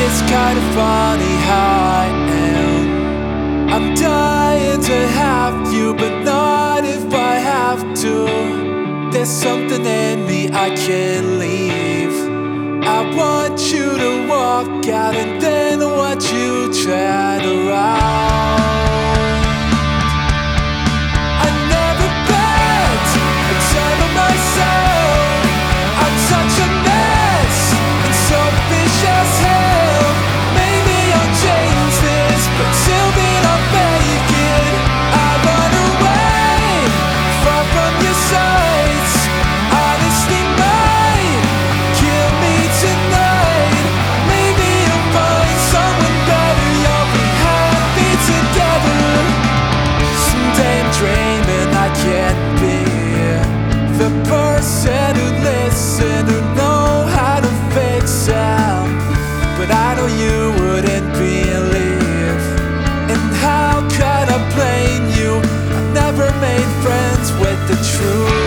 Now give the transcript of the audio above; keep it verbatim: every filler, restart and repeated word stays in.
It's kinda funny how I am. I'm dying to have you, but not if I have to. There's something in me I can't leave. I want you to walk out and then watch you turn around. I never bet a time on myself. I'm such a mess and selfish as hell. Maybe I'll change this, but till then I'll fake it. I run away, far from your sights. Honestly might kill me tonight. Maybe you'll find someone better, you'll be happy together. Someday I'm dreaming I can't be the person who listen, who know how to fix them. But I know you wouldn't believe. And how could I blame you? I've never made friends with the truth.